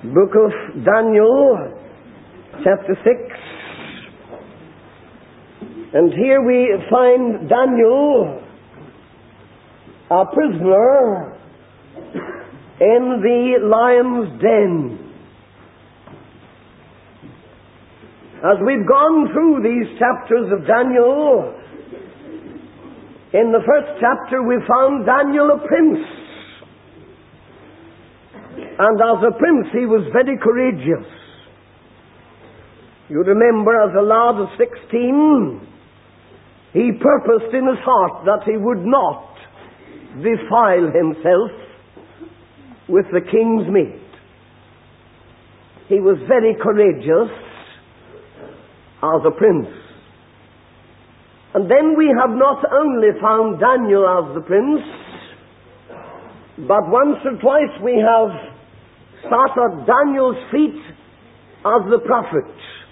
Book of Daniel, chapter 6. And here we find Daniel, a prisoner in the lion's den. As we've gone through these chapters of Daniel, in the first chapter we found Daniel a prince. And as a prince he was very courageous. You remember, as a lad of 16, he purposed in his heart that he would not defile himself with the king's meat. He was very courageous as a prince. And then we have not only found Daniel as the prince, but once or twice we have sat at Daniel's feet as the prophet.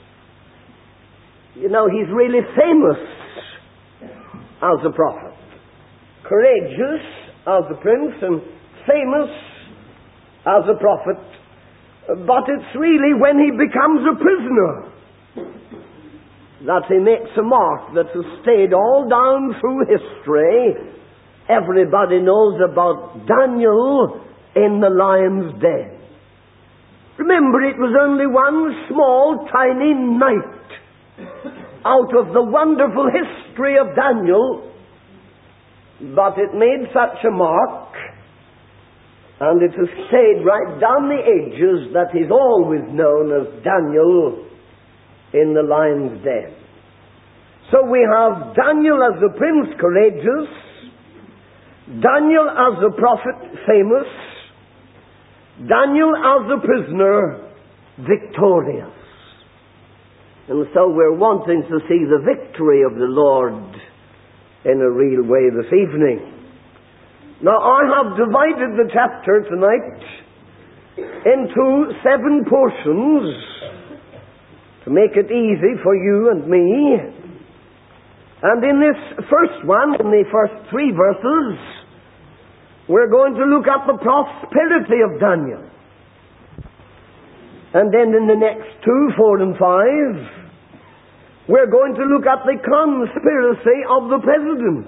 You know, he's really famous as a prophet. Courageous as a prince and famous as a prophet. But it's really when he becomes a prisoner that he makes a mark that has stayed all down through history. Everybody knows about Daniel in the lion's den. Remember, it was only one small, tiny night out of the wonderful history of Daniel, but it made such a mark, and it has stayed right down the ages that he's always known as Daniel in the lion's den. So we have Daniel as a prince, courageous, Daniel as a prophet, famous, Daniel as a prisoner, victorious. And so we're wanting to see the victory of the Lord in a real way this evening. Now, I have divided the chapter tonight into 7 portions to make it easy for you and me. And in this first one, in the first 3 verses, we're going to look at the prosperity of Daniel. And then in the next 2, 4, and 5, we're going to look at the conspiracy of the presidents.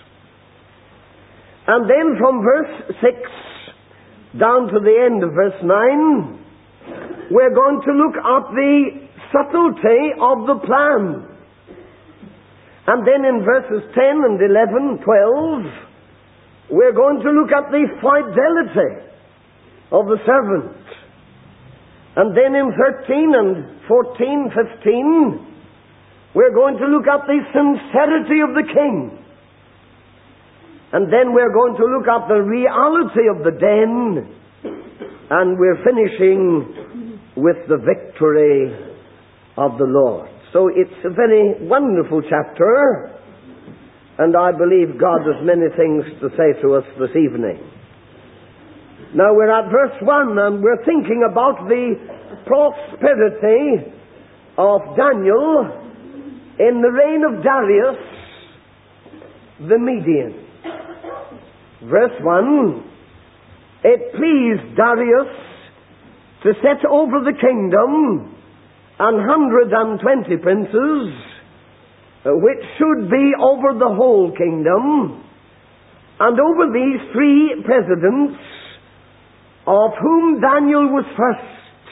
And then from verse 6 down to the end of verse 9, we're going to look at the subtlety of the plan. And then in verses 10 and 11, 12, we're going to look at the fidelity of the servant. And then in 13 and 14, 15, we're going to look at the sincerity of the king. And then we're going to look at the reality of the den. And we're finishing with the victory of the Lord. So it's a very wonderful chapter. And I believe God has many things to say to us this evening. Now we're at verse 1 and we're thinking about the prosperity of Daniel in the reign of Darius the Median. Verse 1, it pleased Darius to set over the kingdom 120 princes, which should be over the whole kingdom, and over these 3 presidents, of whom Daniel was first.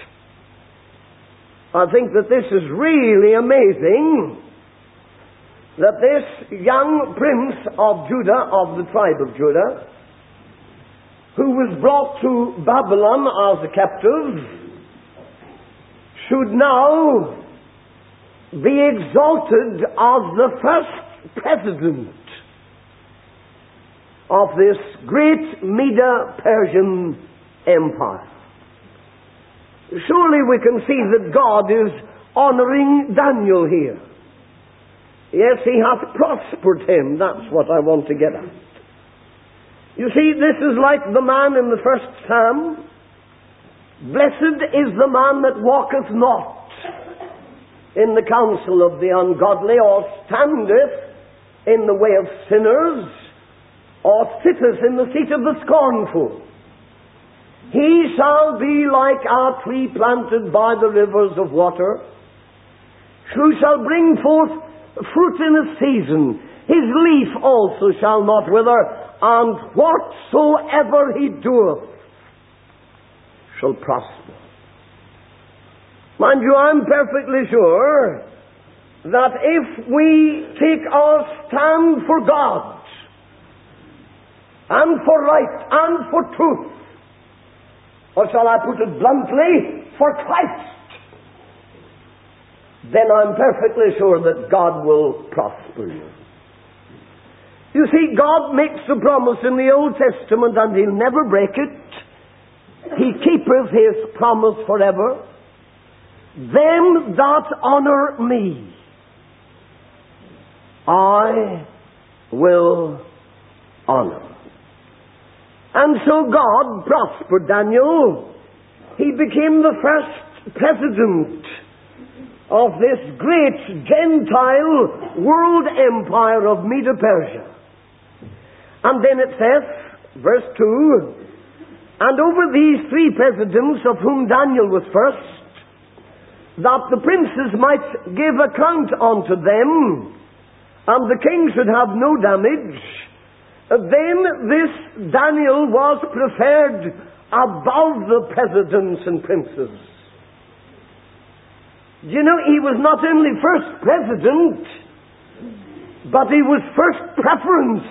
I think that this is really amazing, that this young prince of Judah, of the tribe of Judah, who was brought to Babylon as a captive, should now be exalted as the first president of this great Medo-Persian empire. Surely we can see that God is honoring Daniel here. Yes, he hath prospered him. That's what I want to get at. You see, this is like the man in the first Psalm. Blessed is the man that walketh not in the counsel of the ungodly, or standeth in the way of sinners, or sitteth in the seat of the scornful. He shall be like a tree planted by the rivers of water, who shall bring forth fruit in its season. His leaf also shall not wither, and whatsoever he doeth shall prosper. Mind you, I'm perfectly sure that if we take our stand for God, and for right, and for truth, or shall I put it bluntly, for Christ, then I'm perfectly sure that God will prosper you. You see, God makes a promise in the Old Testament, and He'll never break it. He keepeth His promise forever. Them that honor me, I will honor. And so God prospered Daniel. He became the first president of this great Gentile world empire of Medo-Persia. And then it says, verse 2, and over these 3 presidents, of whom Daniel was first, that the princes might give account unto them, and the king should have no damage, then this Daniel was preferred above the presidents and princes. You know, he was not only first president, but he was first preference.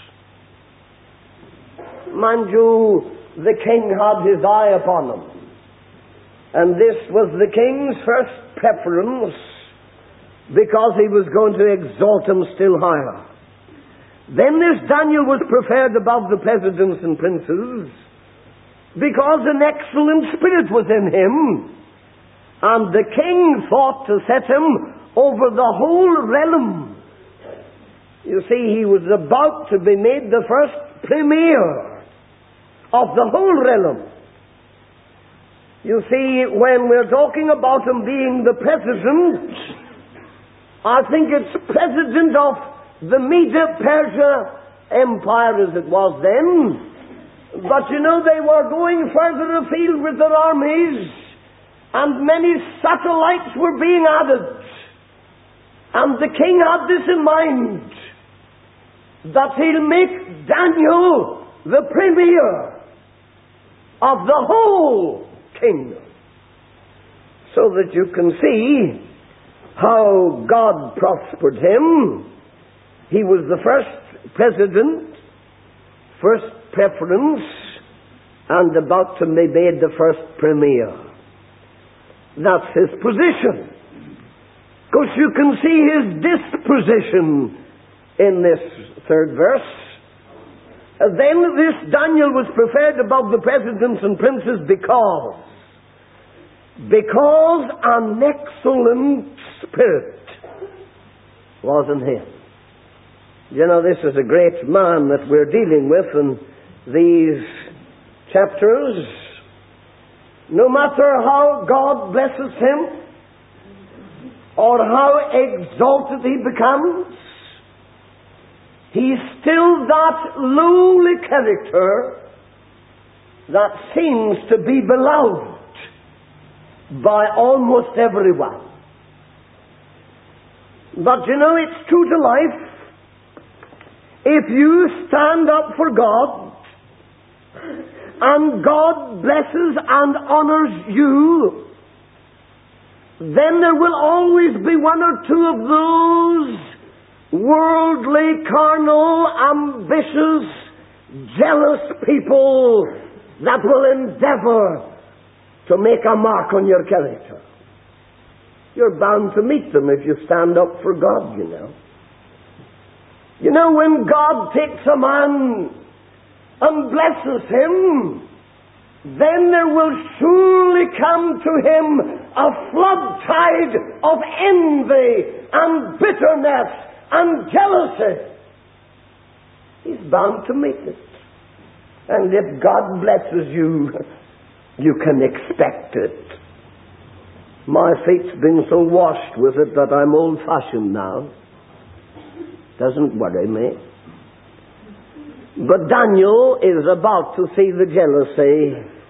Mind you, the king had his eye upon him. And this was the king's first preference, because he was going to exalt him still higher. Then this Daniel was preferred above the presidents and princes, because an excellent spirit was in him, and the king thought to set him over the whole realm. You see, he was about to be made the first premier of the whole realm. You see, when we're talking about him being the president, I think it's president of the Medo-Persia Empire as it was then. But you know, they were going further afield with their armies, and many satellites were being added. And the king had this in mind, that he'll make Daniel the premier of the whole kingdom. So that you can see how God prospered him. He was the first president, first preference, and about to be made the first premier. That's his position. Of course, you can see his disposition in this 3rd verse. Then this Daniel was preferred above the presidents and princes because an excellent spirit was in him. You know, this is a great man that we're dealing with in these chapters. No matter how God blesses him, or how exalted he becomes, he's still that lowly character that seems to be beloved by almost everyone. But you know, it's true to life. If you stand up for God, and God blesses and honors you, then there will always be one or two of those worldly, carnal, ambitious, jealous people that will endeavor to make a mark on your character. You're bound to meet them if you stand up for God, you know. You know, when God takes a man and blesses him, then there will surely come to him a flood tide of envy and bitterness and jealousy. He's bound to meet it. And if God blesses you, you can expect it. My feet's been so washed with it that I'm old-fashioned now. Doesn't worry me. But Daniel is about to see the jealousy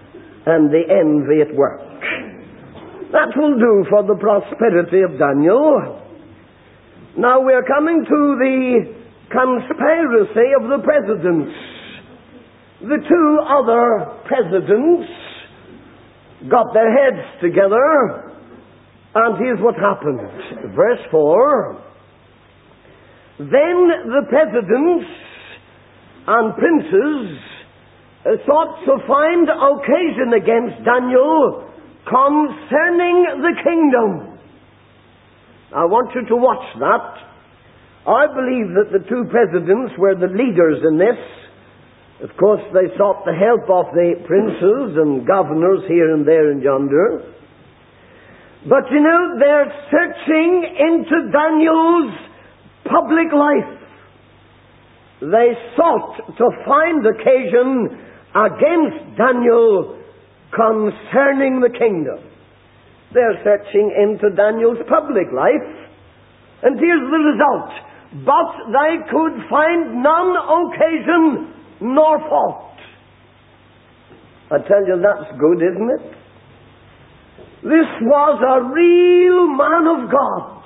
and the envy at work. That will do for the prosperity of Daniel. Now we're coming to the conspiracy of the presidents. The two other presidents got their heads together, and here's what happened. Verse 4. Then the presidents and princes sought to find occasion against Daniel concerning the kingdom. I want you to watch that. I believe that the two presidents were the leaders in this. Of course, they sought the help of the princes and governors here and there and yonder. But you know, they're searching into Daniel's public life. They sought to find occasion against Daniel concerning the kingdom. They're searching into Daniel's public life. And here's the result. But they could find none occasion nor fault. I tell you, that's good, isn't it? This was a real man of God.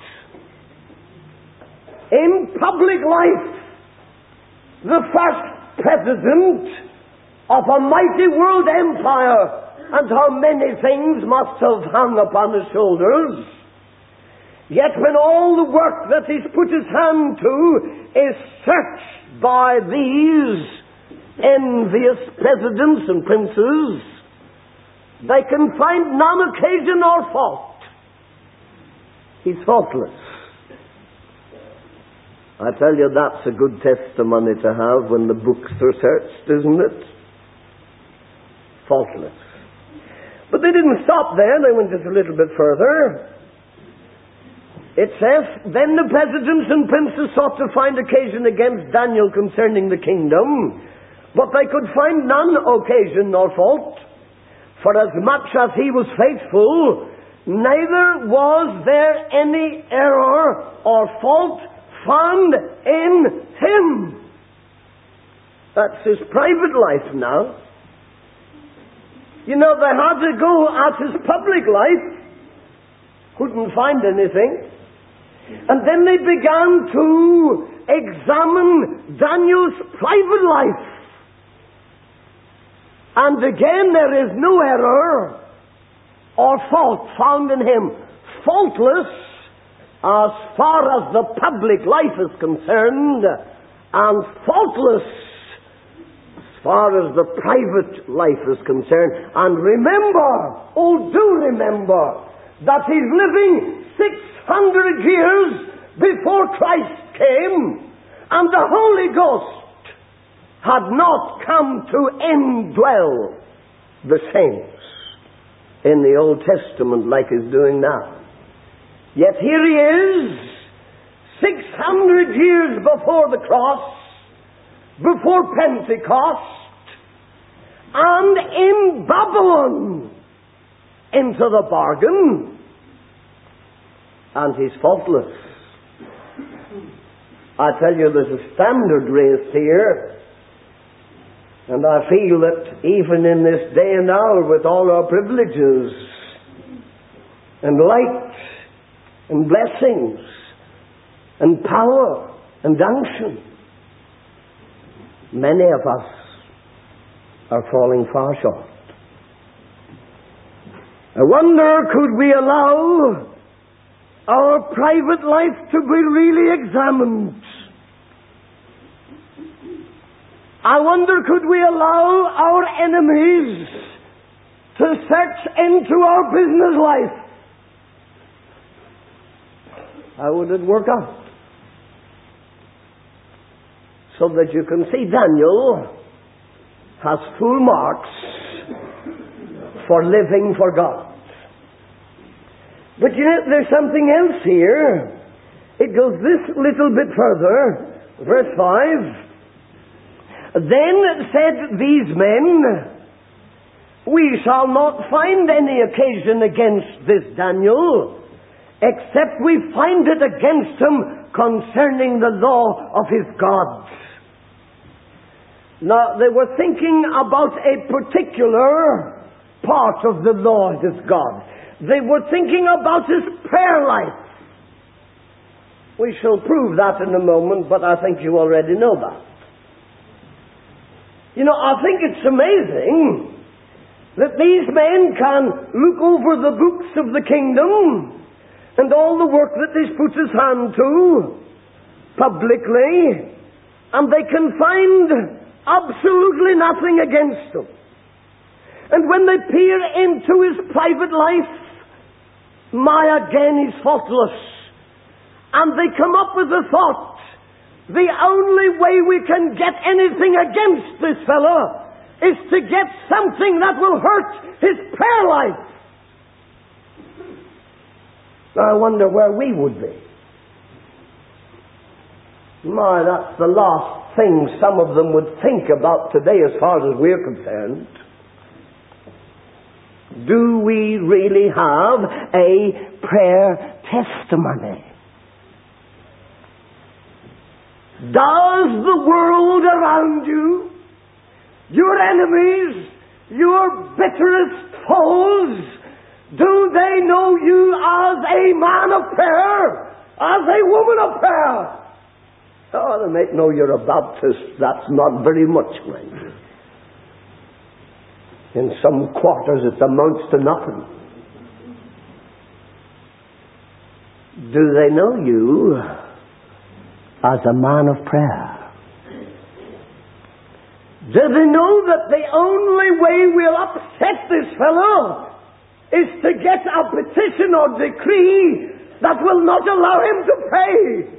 In public life, the first president of a mighty world empire, and how many things must have hung upon his shoulders. Yet when all the work that he's put his hand to is searched by these envious presidents and princes, they can find none occasion or fault. He's faultless. I tell you, that's a good testimony to have when the books are searched, isn't it? Faultless. But they didn't stop there. They went just a little bit further. It says, then the presidents and princes sought to find occasion against Daniel concerning the kingdom, but they could find none occasion nor fault, for as much as he was faithful, neither was there any error or fault found in him. That's his private life now. You know, they had to go at his public life. Couldn't find anything. And then they began to examine Daniel's private life. And again, there is no error or fault found in him. Faultless as far as the public life is concerned, and faultless as far as the private life is concerned. And remember, oh do remember, that he's living 600 years before Christ came, and the Holy Ghost had not come to indwell the saints in the Old Testament like he's doing now. Yet here he is, 600 years before the cross, before Pentecost, and in Babylon into the bargain, and he's faultless. I tell you, there's a standard raised here, and I feel that even in this day and hour, with all our privileges and light and blessings and power and unction, many of us are falling far short. I wonder, could we allow our private life to be really examined? I wonder, could we allow our enemies to search into our business life? How would it work out? So that you can see Daniel has full marks for living for God. But you know, there's something else here. It goes this little bit further. Verse 5. Then said these men, we shall not find any occasion against this Daniel, except we find it against him concerning the law of his gods. Now, they were thinking about a particular part of the Lord his God. They were thinking about his prayer life. We shall prove that in a moment, but I think you already know that. You know, I think it's amazing that these men can look over the books of the kingdom and all the work that he's put his hand to publicly, and they can find absolutely nothing against him. And when they peer into his private life, again he's faultless. And they come up with the thought, the only way we can get anything against this fellow is to get something that will hurt his prayer life. I wonder where we would be. That's the last thing some of them would think about today as far as we're concerned. Do we really have a prayer testimony? Does the world around you, your enemies, your bitterest foes, do they know you as a man of prayer, as a woman of prayer? Oh, they might know you're a Baptist. That's not very much, mind you. In some quarters it amounts to nothing. Do they know you as a man of prayer? Do they know that the only way we'll upset this fellow is to get a petition or decree that will not allow him to pray?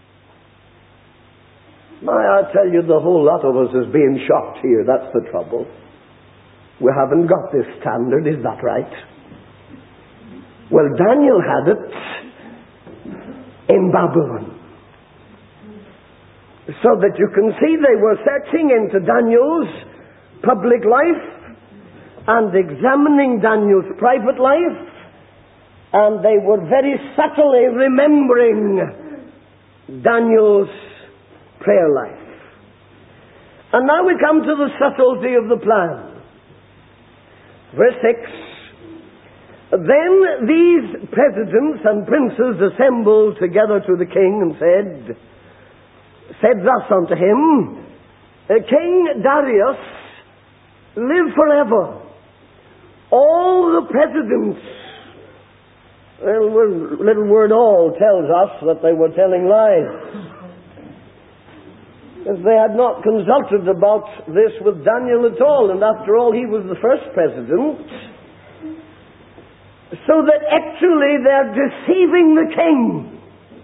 I tell you, the whole lot of us is being shocked here. That's the trouble. We haven't got this standard, is that right? Well, Daniel had it in Babylon. So that you can see they were searching into Daniel's public life and examining Daniel's private life, and they were very subtly remembering Daniel's prayer life. And now we come to the subtlety of the plan. Verse 6. Then these presidents and princes assembled together to the king and said thus unto him, King Darius, live forever. All the presidents, little word all tells us that they were telling lies. If they had not consulted about this with Daniel at all, and after all he was the first president, so that actually they're deceiving the king.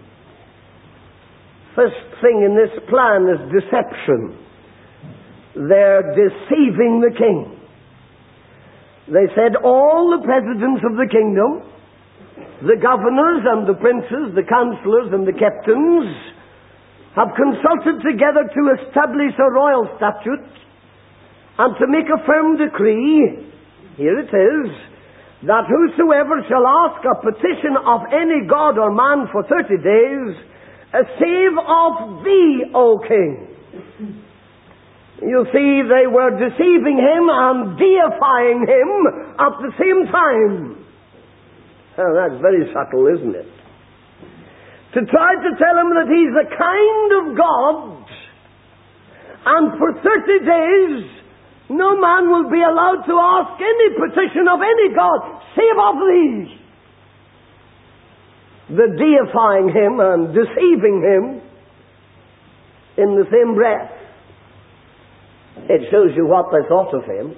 First thing in this plan is deception. They're deceiving the king. They said all the presidents of the kingdom, the governors and the princes, the counselors and the captains, have consulted together to establish a royal statute and to make a firm decree, here it is, that whosoever shall ask a petition of any god or man for 30 days, save of thee, O king. You see, they were deceiving him and deifying him at the same time. Well, that's very subtle, isn't it? To try to tell him that he's a kind of God, and for 30 days no man will be allowed to ask any petition of any God save of thee. The deifying him and deceiving him in the same breath. It shows you what they thought of him.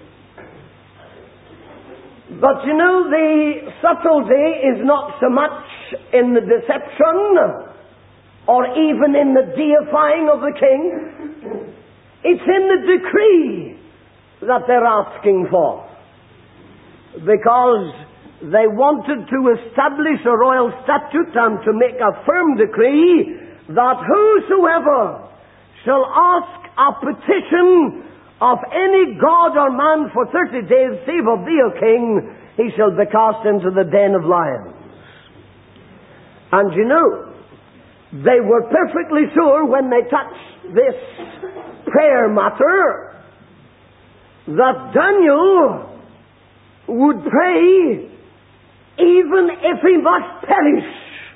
But you know, the subtlety is not so much in the deception or even in the deifying of the king. It's in the decree that they're asking for. Because they wanted to establish a royal statute and to make a firm decree that whosoever shall ask a petition of any god or man for 30 days, save of thee, O king, he shall be cast into the den of lions. And you know, they were perfectly sure when they touched this prayer matter that Daniel would pray even if he must perish.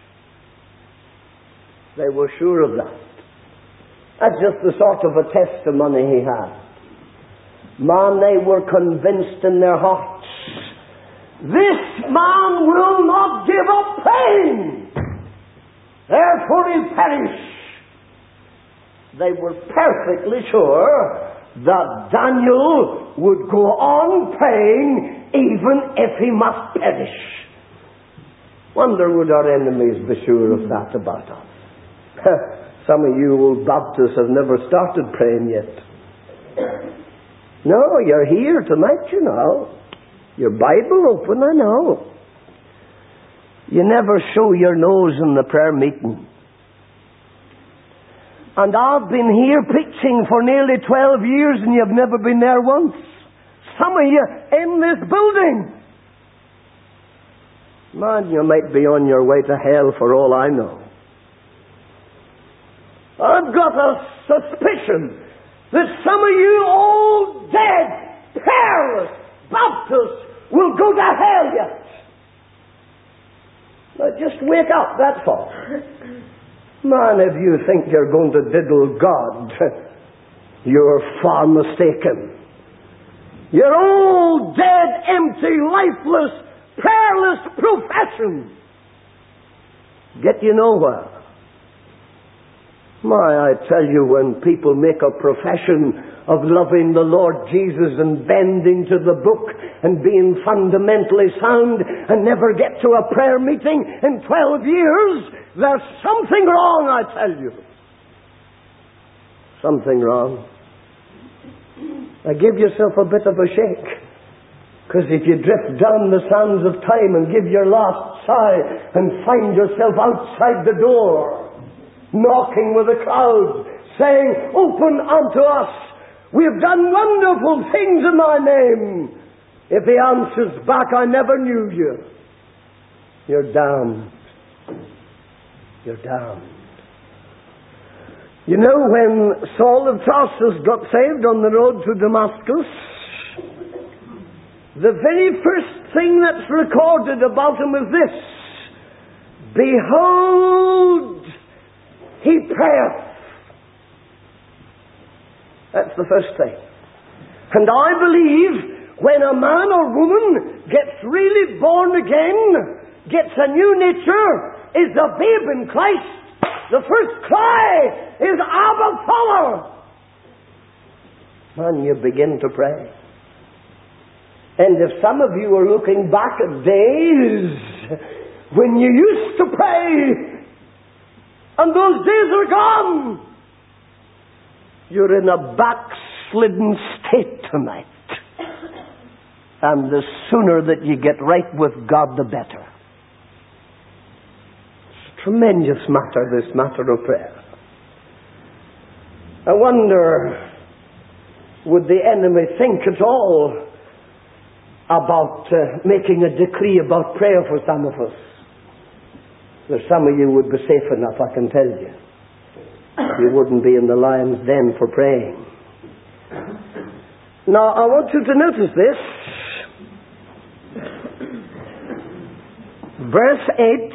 They were sure of that. That's just the sort of a testimony he had. Man, they were convinced in their hearts, this man will not give up praying, therefore he'll perish. They were perfectly sure that Daniel would go on praying even if he must perish. Wonder would our enemies be sure of that about us? Some of you old Baptists have never started praying yet. No, you're here tonight, you know. Your Bible open, I know. You never show your nose in the prayer meeting. And I've been here preaching for nearly 12 years and you've never been there once. Some of you in this building. Man, you might be on your way to hell for all I know. I've got a suspicion that some of you old, dead, prayerless Baptists will go to hell yet. Now just wake up, that's all. Man, if you think you're going to diddle God, you're far mistaken. Your old, dead, empty, lifeless, prayerless profession get you nowhere. My, I tell you, when people make a profession of loving the Lord Jesus and bending to the book and being fundamentally sound and never get to a prayer meeting in 12 years, there's something wrong, I tell you. Something wrong. Now give yourself a bit of a shake. Because if you drift down the sands of time and give your last sigh and find yourself outside the door, knocking with a crowd, saying, open unto us, we have done wonderful things in thy name. If he answers back, I never knew you, you're damned. You're damned. You know, when Saul of Tarsus got saved on the road to Damascus, the very first thing that's recorded about him is this: behold, he prayeth. That's the first thing. And I believe when a man or woman gets really born again, gets a new nature, is a babe in Christ, the first cry is, Abba, Father. Man, you begin to pray. And if some of you are looking back at days when you used to pray, and those days are gone, you're in a backslidden state tonight. And the sooner that you get right with God, the better. It's a tremendous matter, this matter of prayer. I wonder, would the enemy think at all about making a decree about prayer for some of us? There's some of you would be safe enough, I can tell you. You wouldn't be in the lion's den for praying. Now, I want you to notice this. Verse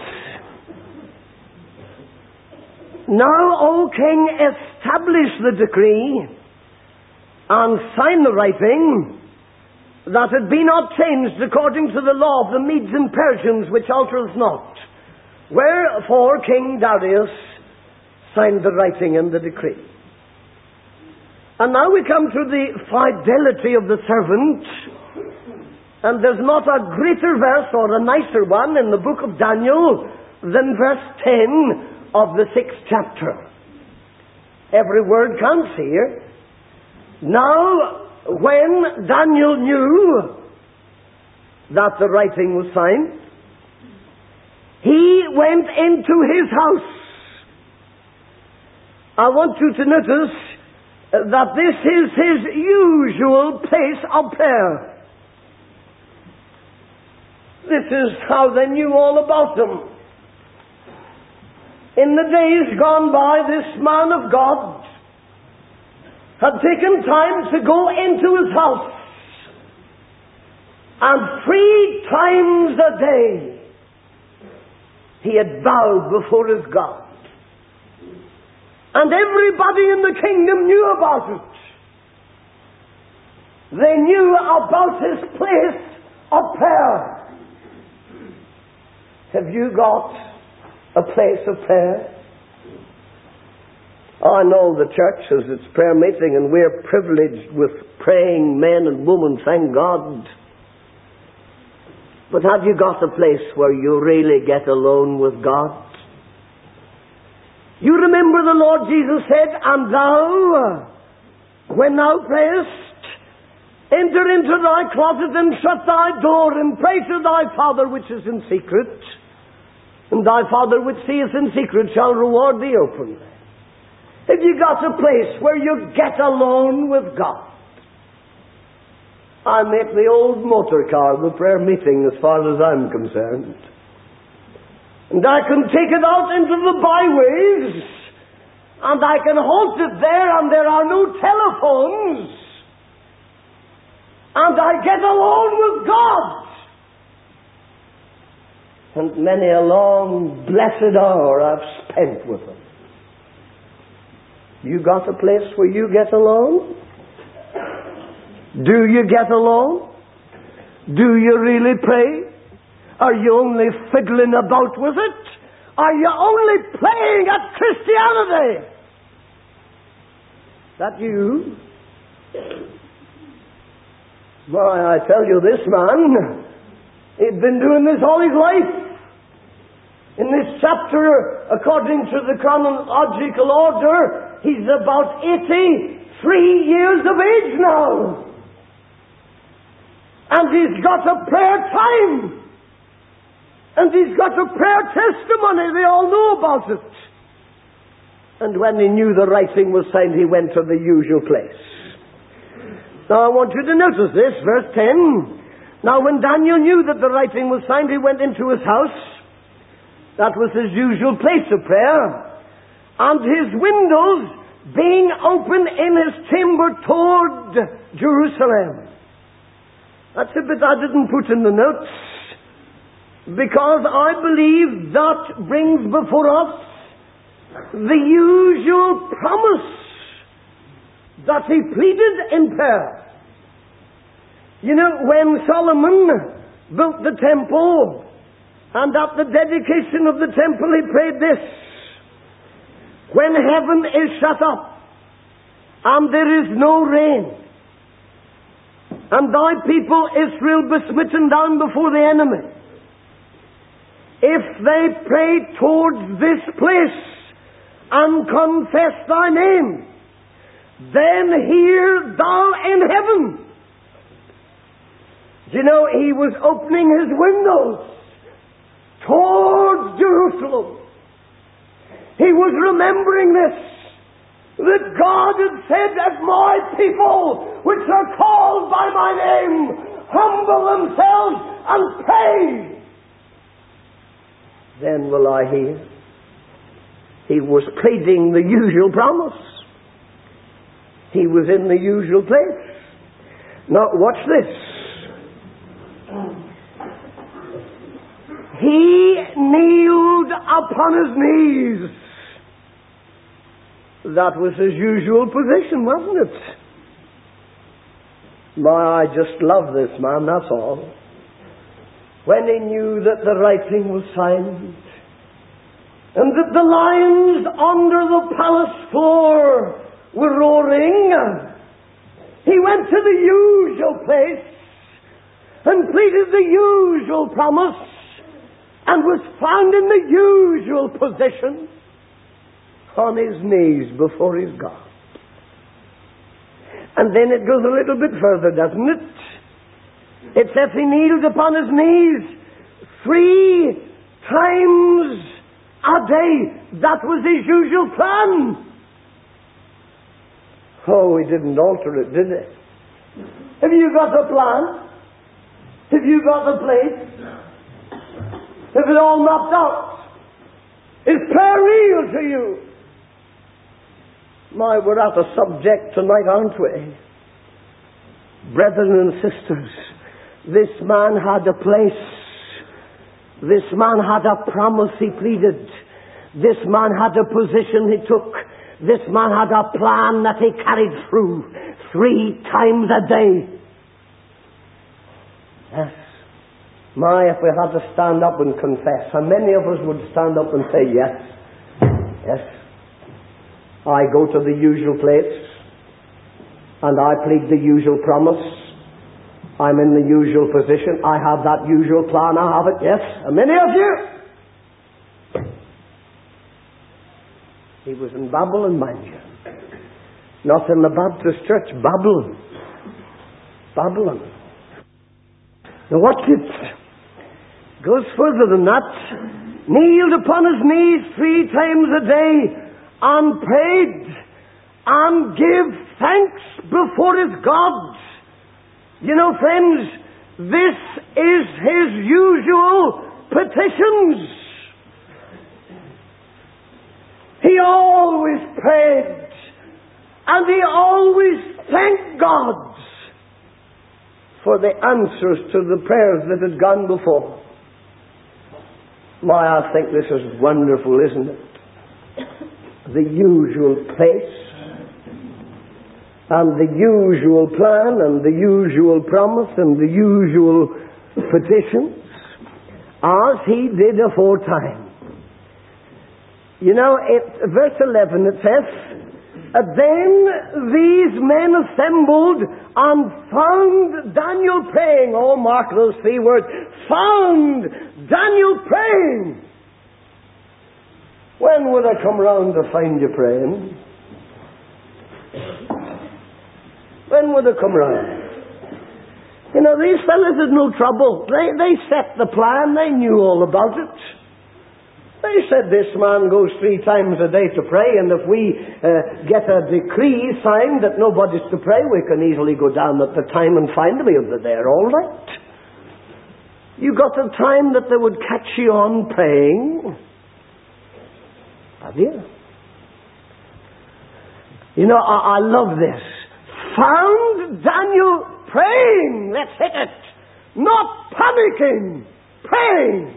8. Now, O king, establish the decree and sign the writing, that it be not changed according to the law of the Medes and Persians, which altereth not. Wherefore King Darius signed the writing and the decree. And now we come to the fidelity of the servant. And there's not a greater verse or a nicer one in the book of Daniel than verse 10 of the 6th chapter. Every word counts here. Now, when Daniel knew that the writing was signed, he went into his house. I want you to notice that this is his usual place of prayer. This is how they knew all about them. In the days gone by, this man of God had taken time to go into his house And 3 times a day he had bowed before his God. And everybody in the kingdom knew about it. They knew about his place of prayer. Have you got a place of prayer? I know the church has its prayer meeting, and we're privileged with praying men and women, thank God. But have you got a place where you really get alone with God? You remember the Lord Jesus said, and thou, when thou prayest, enter into thy closet and shut thy door and pray to thy Father which is in secret, and thy Father which seeth in secret shall reward thee openly. Have you got a place where you get alone with God? I make the old motor car the prayer meeting as far as I'm concerned. And I can take it out into the byways, and I can halt it there, and there are no telephones, and I get alone with God. And many a long, blessed hour I've spent with Him. You got a place where you get alone? Do you get alone? Do you really pray? Are you only fiddling about with it? Are you only playing at Christianity? That you? Why, I tell you this man, he'd been doing this all his life. In this chapter, according to the chronological order, he's about 83 years of age now. And he's got a prayer time. And he's got a prayer testimony. They all know about it. And when he knew the writing was signed, he went to the usual place. Now I want you to notice this, verse 10. Now when Daniel knew that the writing was signed, he went into his house. That was his usual place of prayer. And his windows being open in his chamber toward Jerusalem. That's a bit I didn't put in the notes, because I believe that brings before us the usual promise that he pleaded in prayer. You know, when Solomon built the temple, and at the dedication of the temple he prayed this: when heaven is shut up, and there is no rain, and thy people Israel be smitten down before the enemy, if they pray towards this place and confess thy name, then hear thou in heaven. You know, he was opening his windows towards Jerusalem. He was remembering this, that God had said, "If my people, which are called by my name, humble themselves and pray, then will I hear." He was pleading the usual promise. He was in the usual place. Now watch this. He kneeled upon his knees. That was his usual position, wasn't it? My, I just love this man, that's all. When he knew that the writing was signed, and that the lions under the palace floor were roaring, he went to the usual place and pleaded the usual promise, and was found in the usual position, on his knees before his God. And then it goes a little bit further, doesn't it? It says he kneeled upon his knees 3 times a day. That was his usual plan. Oh, he didn't alter it, did he? Have you got a plan? Have you got a place? Is it all mapped out? Is prayer real to you? My, we're at a subject tonight, aren't we? Brethren and sisters, This man had a place. This man had a promise he pleaded. This man had a position he took. This man had a plan that he carried through 3 times a day. Yes. My, if we had to stand up and confess, how many of us would stand up and say, yes, yes, I go to the usual place, and I plead the usual promise, I'm in the usual position, I have that usual plan, I have it, yes. How many of you? He was in Babylon, mind you. Not in the Baptist church, Babylon. Babylon. Now watch it. Goes further than that. Kneeled upon his knees 3 times a day and prayed and gave thanks before his God. You know, friends, this is his usual petitions. He always prayed and he always thanked God for the answers to the prayers that had gone before. My, I think this is wonderful, isn't it? The usual place, and the usual plan, and the usual promise, and the usual petitions, as he did aforetime. You know, verse 11 it says, then these men assembled and found Daniel praying. Oh, mark those 3 words. Found Daniel praying. When would I come round to find you praying? When would I come round? You know, these fellas had no trouble. They set the plan. They knew all about it. They said this man goes 3 times a day to pray, and if we get a decree signed that nobody's to pray, we can easily go down at the time and find him. He'll be there all right. You got a time that they would catch you on praying? Have you? You know, I love this. Found Daniel praying. Let's hit it. Not panicking. Praying.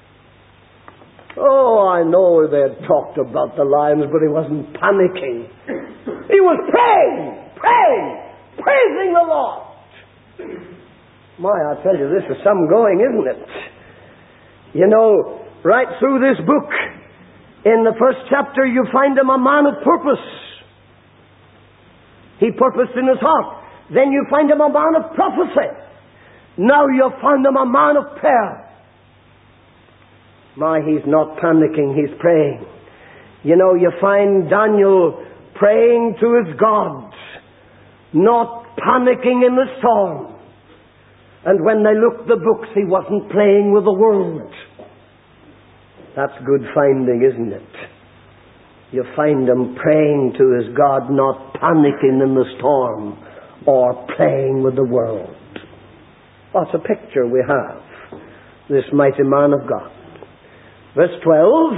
Oh, I know they had talked about the lions, but he wasn't panicking. He was praying, praising the Lord. My, I tell you, this is some going, isn't it? You know, right through this book, in the first chapter, you find him a man of purpose. He purposed in his heart. Then you find him a man of prophecy. Now you find him a man of prayer. My, he's not panicking, he's praying. You know, you find Daniel praying to his God, not panicking in the storm. And when they looked the books, he wasn't playing with the world. That's good finding, isn't it? You find him praying to his God, not panicking in the storm or playing with the world. What a picture we have, this mighty man of God. Verse 12,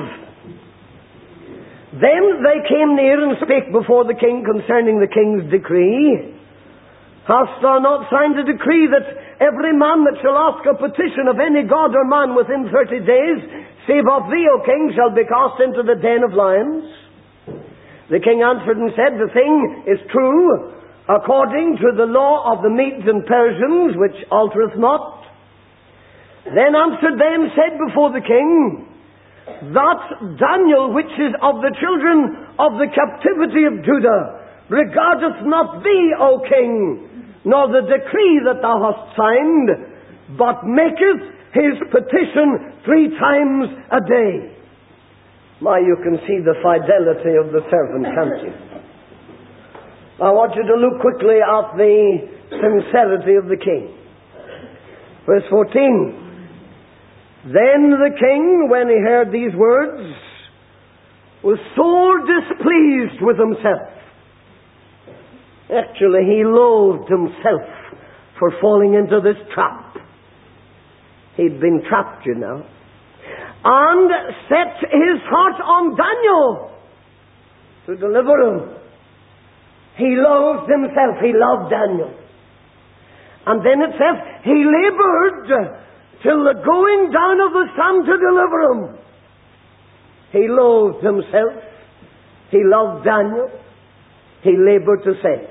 then they came near and spake before the king concerning the king's decree. Hast thou not signed a decree that every man that shall ask a petition of any god or man within 30 days, save of thee, O king, shall be cast into the den of lions? The king answered and said, the thing is true, according to the law of the Medes and Persians, which altereth not. Then answered they and said before the king, that Daniel, which is of the children of the captivity of Judah, regardeth not thee, O king, nor the decree that thou hast signed, but maketh his petition 3 times a day. My, you can see the fidelity of the servant, can't you? I want you to look quickly at the sincerity of the king. Verse 14. Then the king, when he heard these words, was sore displeased with himself. Actually, he loathed himself for falling into this trap. He'd been trapped, you know. And set his heart on Daniel to deliver him. He loathed himself. He loved Daniel. And then it says, he labored till the going down of the sun to deliver him. He loathed himself. He loved Daniel. He labored to save.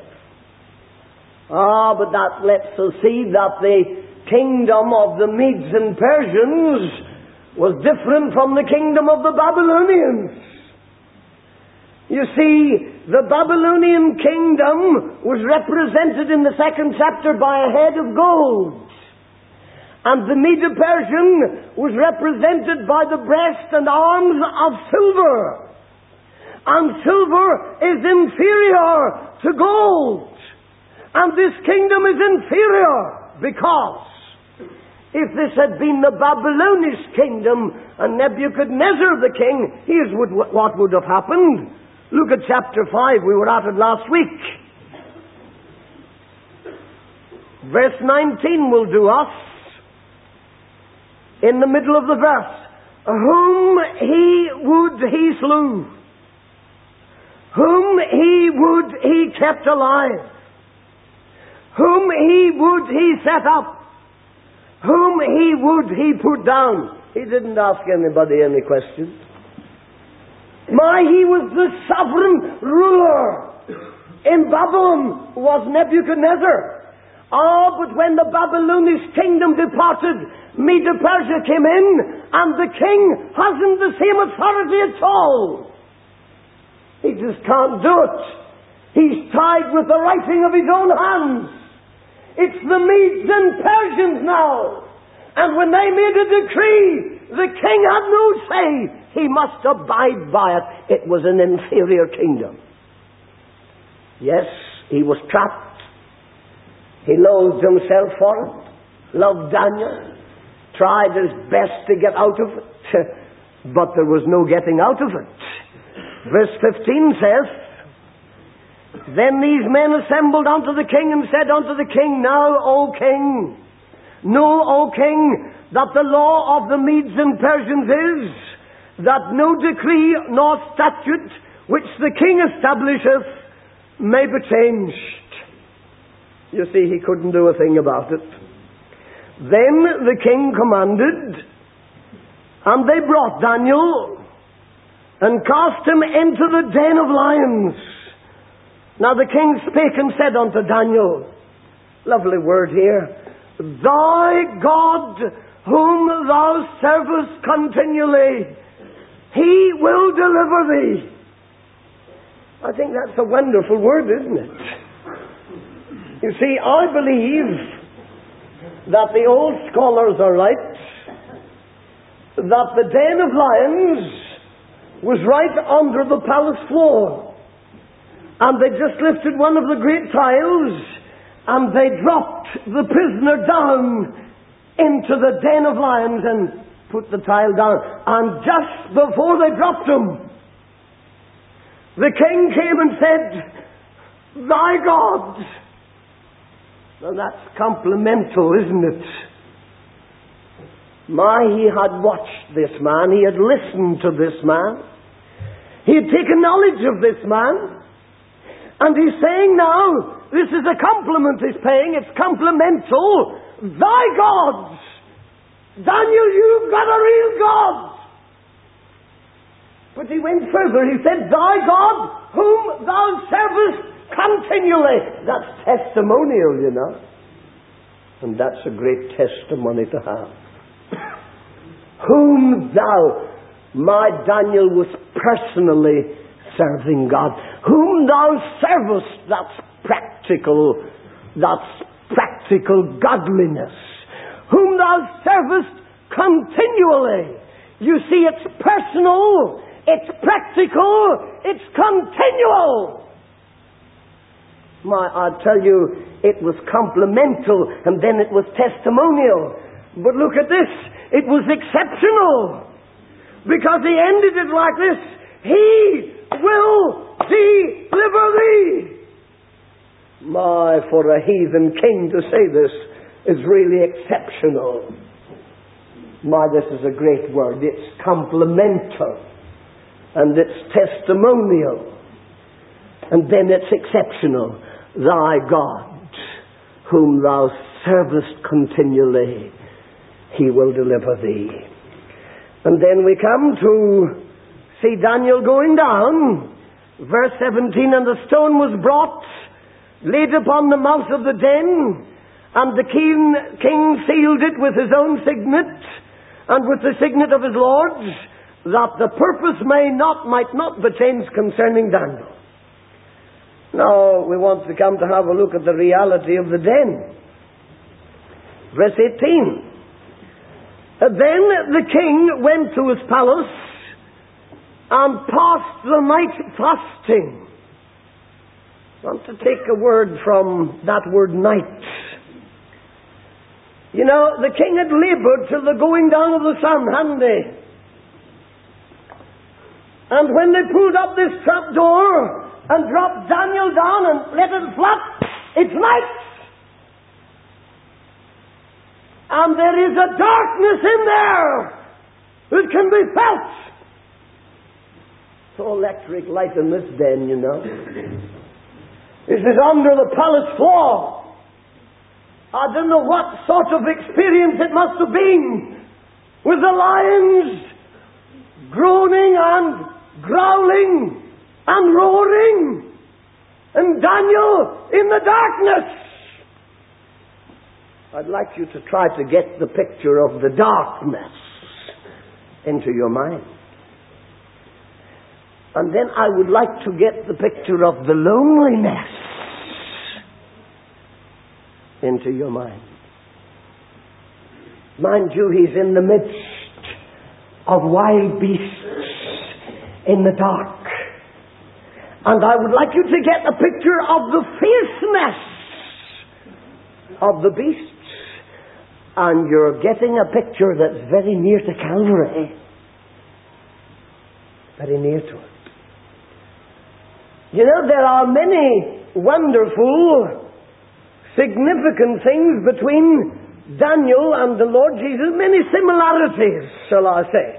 But that lets us see that the kingdom of the Medes and Persians was different from the kingdom of the Babylonians. You see, the Babylonian kingdom was represented in the 2nd chapter by a head of gold. And the Medo-Persian was represented by the breast and arms of silver. And silver is inferior to gold. And this kingdom is inferior because if this had been the Babylonish kingdom and Nebuchadnezzar the king, here's what would have happened. Look at chapter 5. We were at it last week. Verse 19 will do us. In the middle of the verse. Whom he slew. Whom he kept alive. Whom he set up. Whom he put down. He didn't ask anybody any questions. He was the sovereign ruler. In Babylon was Nebuchadnezzar. But when the Babylonish kingdom departed, Medo-Persia came in, and the king hasn't the same authority at all. He just can't do it. He's tied with the writing of his own hands. It's the Medes and Persians now. And when they made a decree, the king had no say. He must abide by it. It was an inferior kingdom. Yes, he was trapped. He loathed himself for it. Loved Daniel. Tried his best to get out of it. But there was no getting out of it. Verse 15 says, Then these men assembled unto the king and said unto the king, Now, O king, know, O king, that the law of the Medes and Persians is that no decree nor statute which the king establisheth may be changed. You see, he couldn't do a thing about it. Then the king commanded, and they brought Daniel and cast him into the den of lions. Now the king spake and said unto Daniel, lovely word here, Thy God, whom thou servest continually, He will deliver thee. I think that's a wonderful word, isn't it? You see, I believe that the old scholars are right, that the den of lions was right under the palace floor. And they just lifted one of the great tiles and they dropped the prisoner down into the den of lions and put the tile down. And just before they dropped him, the king came and said, Thy God. Well, that's complimental, isn't it? He had watched this man. He had listened to this man. He had taken knowledge of this man. And he's saying now, this is a compliment he's paying. It's complimental. Thy God. Daniel, you've got a real God. But he went further. He said, Thy God, whom thou servest continually. That's testimonial, you know. And that's a great testimony to have. Whom thou, my Daniel was personally serving God. Whom thou servest, that's practical godliness. Whom thou servest continually. You see, it's personal, it's practical, it's continual. I tell you, it was complimental and then it was testimonial. But look at this, it was exceptional. Because he ended it like this, He will deliver thee. For a heathen king to say this is really exceptional. This is a great word. It's complimental. And it's testimonial. And then it's exceptional. Thy God, whom thou servest continually, he will deliver thee. And then we come to see Daniel going down. Verse 17, and the stone was brought, laid upon the mouth of the den, and the king sealed it with his own signet, and with the signet of his lords, that the purpose might not be changed concerning Daniel. Now, we want to come to have a look at the reality of the den. Verse 18. Then the king went to his palace and passed the night fasting. I want to take a word from that word night. You know, the king had labored till the going down of the sun, hadn't they? And when they pulled up this trap door and dropped Daniel down and let it flat, it's night. And there is a darkness in there that can be felt. So electric light in this den, you know. This is under the palace floor. I don't know what sort of experience it must have been, with the lions groaning and growling and roaring, and Daniel in the darkness. I'd like you to try to get the picture of the darkness into your mind. And then I would like to get the picture of the loneliness into your mind. Mind you, he's in the midst of wild beasts in the dark. And I would like you to get a picture of the fierceness of the beasts. And you're getting a picture that's very near to Calvary. Very near to it. You know, there are many wonderful, significant things between Daniel and the Lord Jesus. Many similarities, shall I say.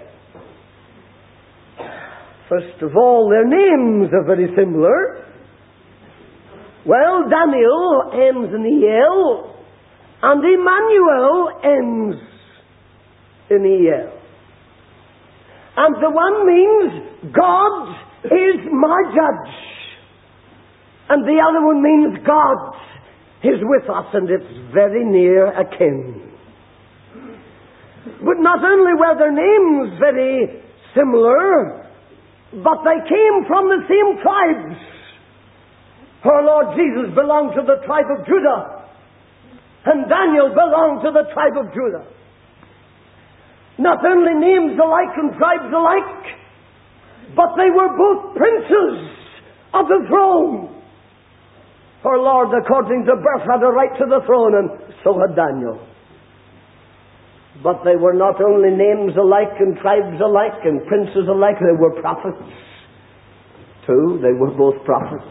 First of all, their names are very similar. Well, Daniel ends in El, and Emmanuel ends in El. And the one means God is my judge. And the other one means God is with us, and it's very near akin. But not only were their names very similar, but they came from the same tribes. Our Lord Jesus belonged to the tribe of Judah, and Daniel belonged to the tribe of Judah. Not only names alike and tribes alike, but they were both princes of the throne. Our Lord, according to birth, had a right to the throne, and so had Daniel. But they were not only names alike and tribes alike and princes alike, they were prophets too. They were both prophets.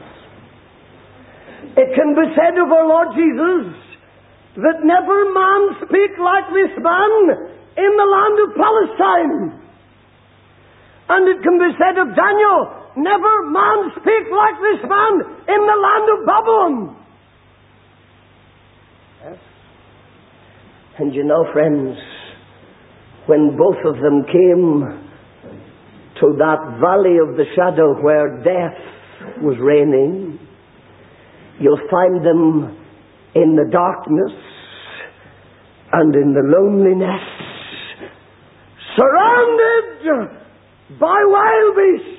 It can be said of our Lord Jesus that never man spake like this man in the land of Palestine. And it can be said of Daniel, never man spake like this man in the land of Babylon. Yes. And you know, friends, when both of them came to that valley of the shadow where death was reigning, you'll find them in the darkness and in the loneliness, surrounded by wild beasts.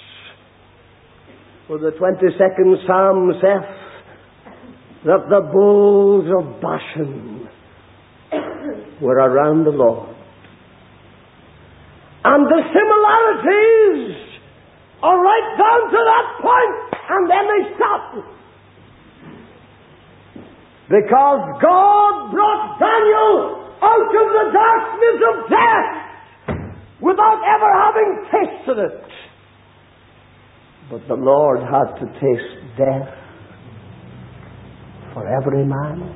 For the 22nd Psalm saith that the bulls of Bashan were around the Lord. And the similarities are right down to that point, and then they stop. Because God brought Daniel out of the darkness of death without ever having tasted it. But the Lord had to taste death for every man.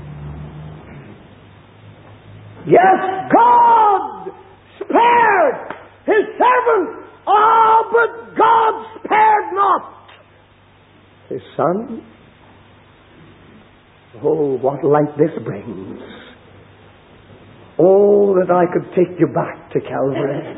Yes, God spared His servant. Oh, but God spared not His Son. Oh, what light this brings. Oh, that I could take you back to Calvary.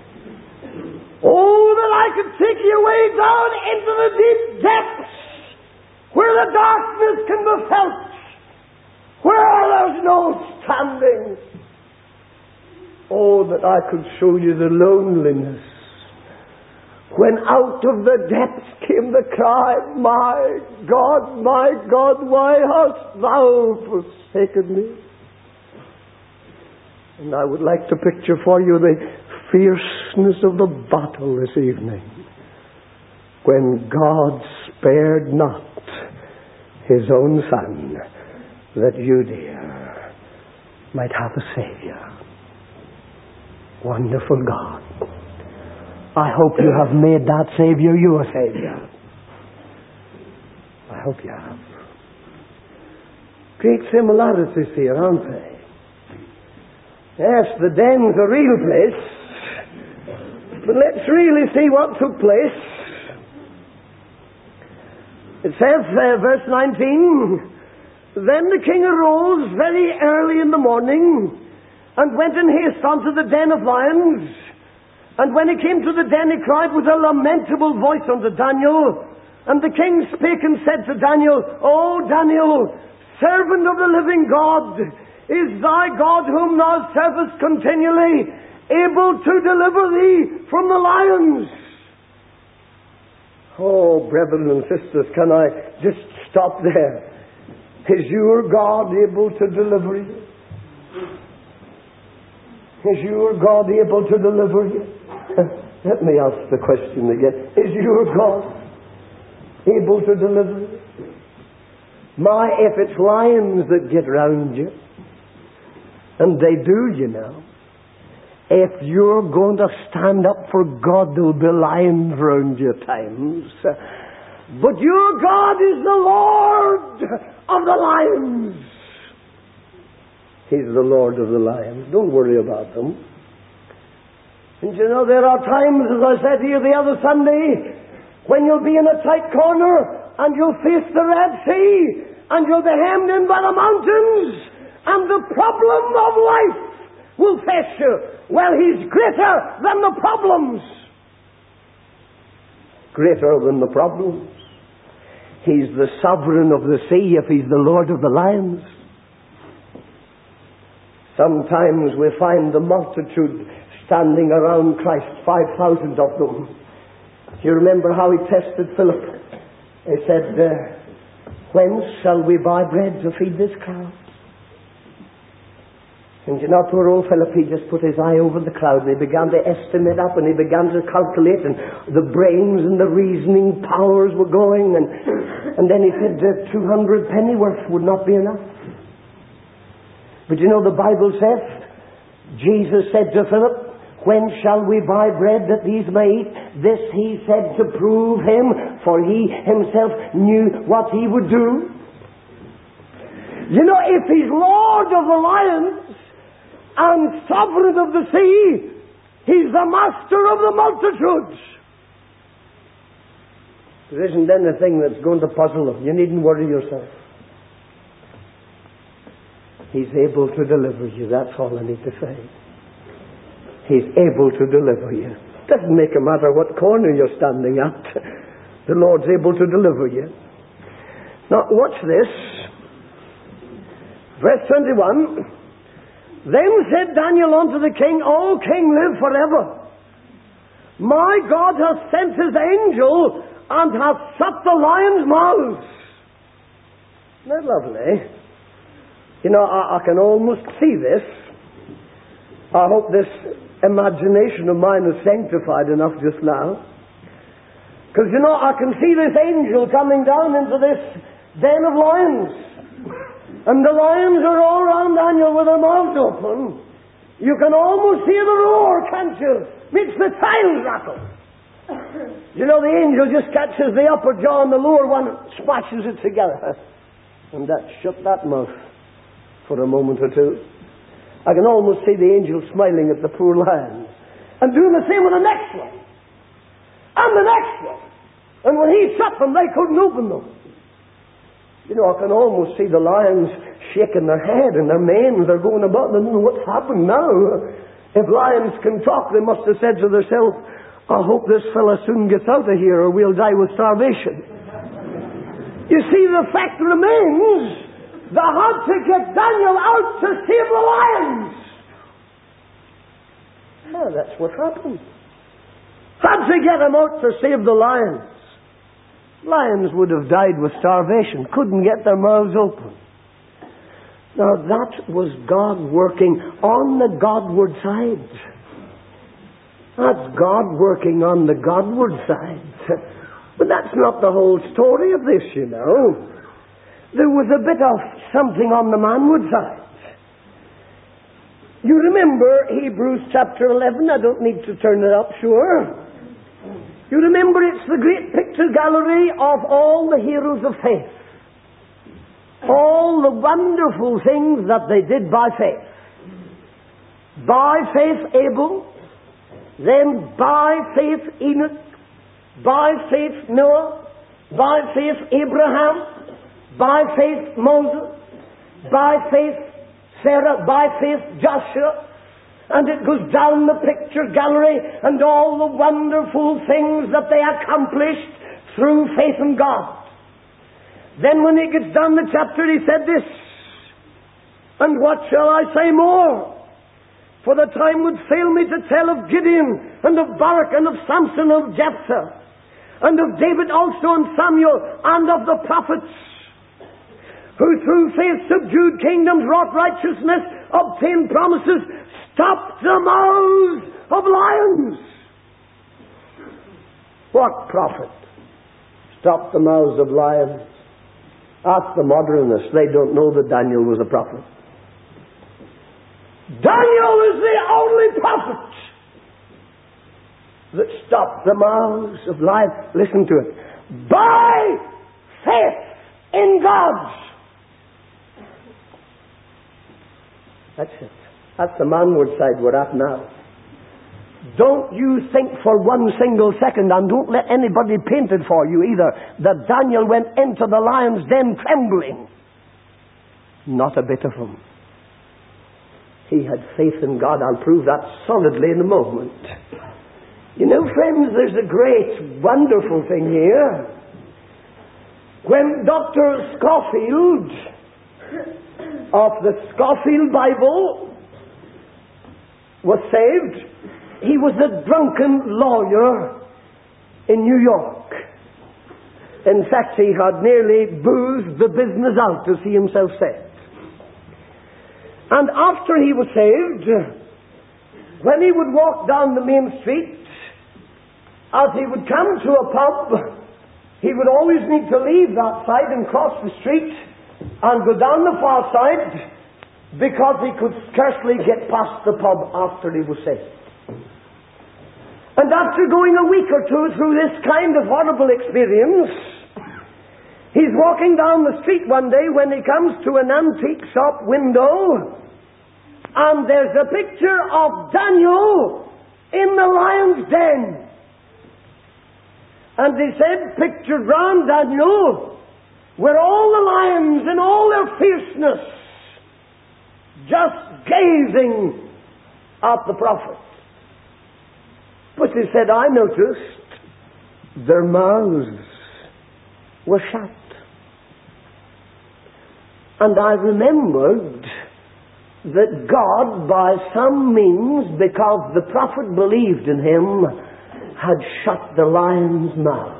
Oh, that I could take you way down into the deep depths where the darkness can be felt, where there's no standing. Oh, that I could show you the loneliness when out of the depths came the cry, my God, why hast thou forsaken me? And I would like to picture for you the fierceness of the battle this evening when God spared not His own Son that you, dear, might have a Savior. Wonderful God. I hope you have made that Savior your Savior. I hope you have. Great similarities here, aren't they? Yes, the den's a real place, but let's really see what took place. It says, verse 19, Then the king arose very early in the morning and went in haste unto the den of lions. And when he came to the den, he cried with a lamentable voice unto Daniel. And the king spake and said to Daniel, O Daniel, servant of the living God, is thy God whom thou servest continually able to deliver thee from the lions? Oh, brethren and sisters, can I just stop there? Is your God able to deliver you? Is your God able to deliver you? Let me ask the question again. Is your God able to deliver you? My, if it's lions that get round you, and they do, you know, if you're going to stand up for God, there'll be lions round you at times. But your God is the Lord of the lions. He's the Lord of the lions. Don't worry about them. And you know, there are times, as I said to you the other Sunday, when you'll be in a tight corner and you'll face the Red Sea and you'll be hemmed in by the mountains and the problem of life will face you. Well, He's greater than the problems. Greater than the problems. He's the sovereign of the sea if He's the Lord of the lions. Sometimes we find the multitude standing around Christ, 5,000 of them. Do you remember how He tested Philip? He said, whence shall we buy bread to feed this crowd? And you know, poor old Philip, he just put his eye over the crowd and he began to estimate up and he began to calculate, and the brains and the reasoning powers were going, and then he said 200 pennyworth would not be enough. But you know, the Bible says, Jesus said to Philip, when shall we buy bread that these may eat? This He said to prove Him, for He Himself knew what He would do. You know, if He's Lord of the lions and sovereign of the sea, He's the master of the multitudes. There isn't anything that's going to puzzle Him. You needn't worry yourself. He's able to deliver you. That's all I need to say. He's able to deliver you. Doesn't make a matter what corner you're standing at. The Lord's able to deliver you. Now, watch this. Verse 21. Then said Daniel unto the king, O king, live forever. My God hath sent His angel and hath shut the lions' mouths. Isn't that lovely? You know, I can almost see this. I hope this imagination of mine is sanctified enough just now. Because, you know, I can see this angel coming down into this den of lions. And the lions are all around Daniel with their mouths open. You can almost hear the roar, can't you? Makes the tiles rattle. You know, the angel just catches the upper jaw and the lower one smashes it together. And that shut that mouth for a moment or two. I can almost see the angel smiling at the poor lions and doing the same with the next one and the next one. And when he shut them, they couldn't open them. You know, I can almost see the lions shaking their head and their manes are going about. They don't know what's happened now. If lions can talk, they must have said to themselves, I hope this fella soon gets out of here or we'll die with starvation. You see, the fact remains, they had to get Daniel out to save the lions. Well, that's what happened. Had to get him out to save the lions. Lions would have died with starvation, couldn't get their mouths open. Now that was God working on the Godward side. That's God working on the Godward side. But that's not the whole story of this, you know. There was a bit of something on the manward side. You remember Hebrews chapter 11? I don't need to turn it up, sure. You remember it's the great picture gallery of all the heroes of faith. All the wonderful things that they did by faith. By faith Abel, then by faith Enoch, by faith Noah, by faith Abraham, by faith Moses, by faith Sarah, by faith Joshua. And it goes down the picture gallery and all the wonderful things that they accomplished through faith in God. Then when he gets down the chapter, he said this, and what shall I say more? For the time would fail me to tell of Gideon and of Barak and of Samson and of Jephthah and of David also and Samuel and of the prophets, who through faith subdued kingdoms, wrought righteousness, obtained promises, stopped the mouths of lions. What prophet stopped the mouths of lions? Ask the modernists. They don't know that Daniel was a prophet. Daniel is the only prophet that stopped the mouths of lions. Listen to it. By faith in God. That's it. That's the manward side we're at now. Don't you think for one single second, and don't let anybody paint it for you either, that Daniel went into the lion's den trembling. Not a bit of him. He had faith in God. I'll prove that solidly in a moment. You know, friends, there's a great, wonderful thing here. When Dr. Scofield of the Scofield Bible was saved, he was a drunken lawyer in New York. In fact, he had nearly boozed the business out to see himself saved. And after he was saved, when he would walk down the main street, as he would come to a pub, he would always need to leave that side and cross the street and go down the far side, because he could scarcely get past the pub after he was saved. And after going a week or two through this kind of horrible experience, he's walking down the street one day when he comes to an antique shop window, and there's a picture of Daniel in the lion's den. And he said, pictured round Daniel were all the lions in all their fierceness, just gazing at the prophet. But he said, I noticed their mouths were shut. And I remembered that God, by some means, because the prophet believed in him, had shut the lion's mouth.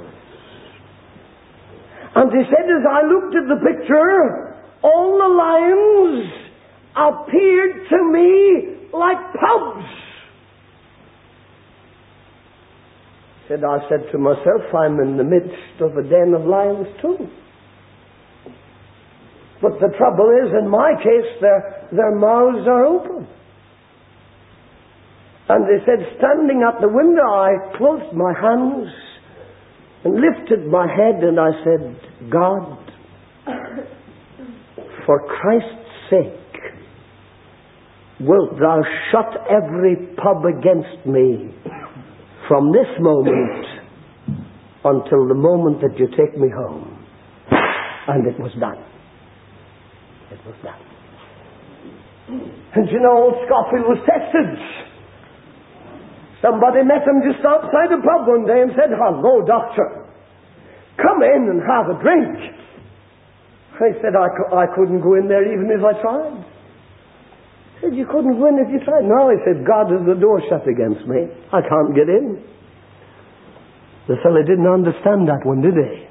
And he said, as I looked at the picture, all the lions appeared to me like pubs. I said to myself, I'm in the midst of a den of lions too. But the trouble is, in my case, their mouths are open. And they said, standing at the window, I closed my hands and lifted my head and I said, God, for Christ's sake, wilt thou shut every pub against me from this moment until the moment that you take me home. And it was done. It was done. And you know, old Scofield was tested. Somebody met him just outside the pub one day and said, "Hello, doctor. Come in and have a drink." He said, I couldn't go in there even if I tried. He said, "You couldn't go in if you tried?" "No," he said, "God has the door shut against me. I can't get in." The fellow didn't understand that one, did he?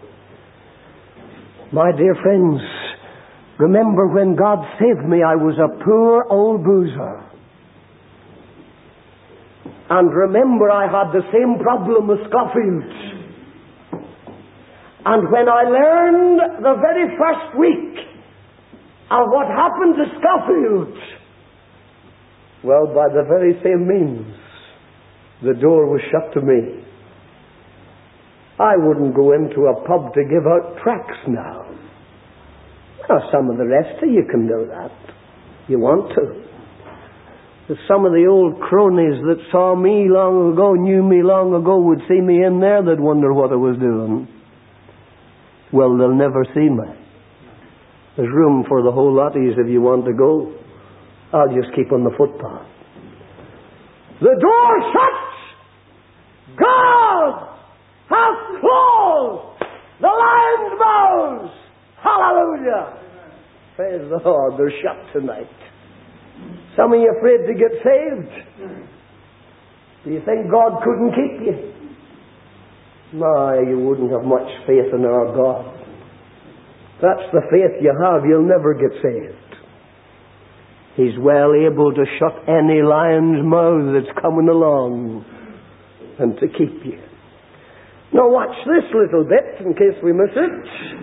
My dear friends, remember when God saved me, I was a poor old boozer. And remember, I had the same problem as Scofield. And when I learned the very first week of what happened to Scofield, well, by the very same means, the door was shut to me. I wouldn't go into a pub to give out tracts now. Now, some of the rest of you can do that. You want to. But some of the old cronies that saw me long ago, knew me long ago, would see me in there, they'd wonder what I was doing. Well, they'll never see me. There's room for the whole lot of you if you want to go. I'll just keep on the footpath. The door shut! God has closed the lion's mouths! Hallelujah! Praise the Lord, they're shut tonight. Some of you afraid to get saved? Do you think God couldn't keep you? No, you wouldn't have much faith in our God. That's the faith you have, you'll never get saved. He's well able to shut any lion's mouth that's coming along and to keep you. Now watch this little bit in case we miss it.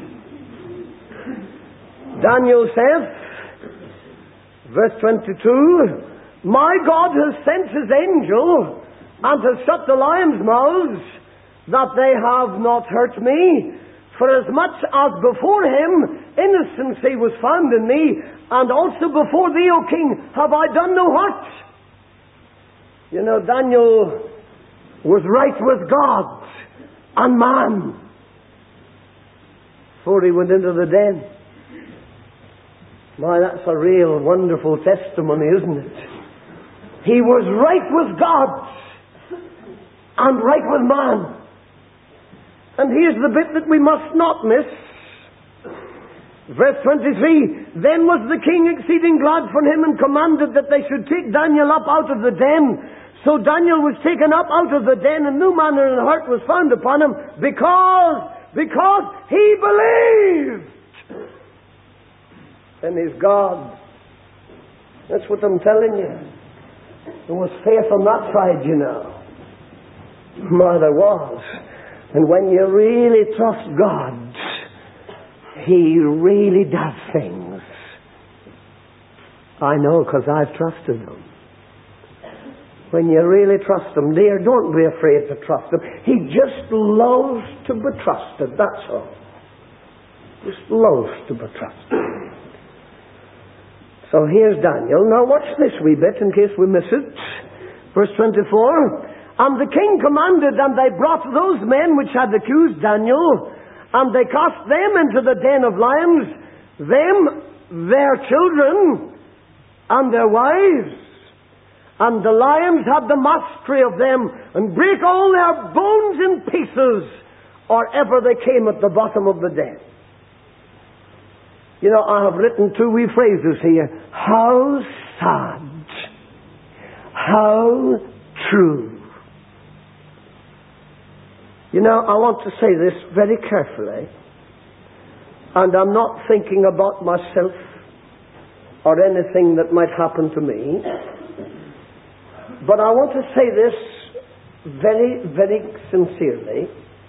Daniel says, verse 22, "My God has sent his angel and has shut the lions' mouths, that they have not hurt me. For as much as before him innocency was found in me, and also before thee, O king, have I done no hurt." You know, Daniel was right with God and man before he went into the den. My, that's a real wonderful testimony, isn't it? He was right with God and right with man. And here's the bit that we must not miss. Verse 23, "Then was the king exceeding glad for him, and commanded that they should take Daniel up out of the den. So Daniel was taken up out of the den, and no manner of hurt was found upon him, because he believed in his God." That's what I'm telling you. There was faith on that side, you know. My, there was. And when you really trust God, He really does things. I know, because I've trusted Him. When you really trust Him, dear, don't be afraid to trust Him. He just loves to be trusted, that's all. Just loves to be trusted. So here's Daniel. Now watch this wee bit in case we miss it. Verse 24, "And the king commanded, and they brought those men which had accused Daniel, and they cast them into the den of lions, them, their children, and their wives. And the lions had the mastery of them, and brake all their bones in pieces, or ever they came at the bottom of the den." You know, I have written two wee phrases here. How sad. How true. You know, I want to say this very carefully, and I'm not thinking about myself or anything that might happen to me, but I want to say this very, very sincerely.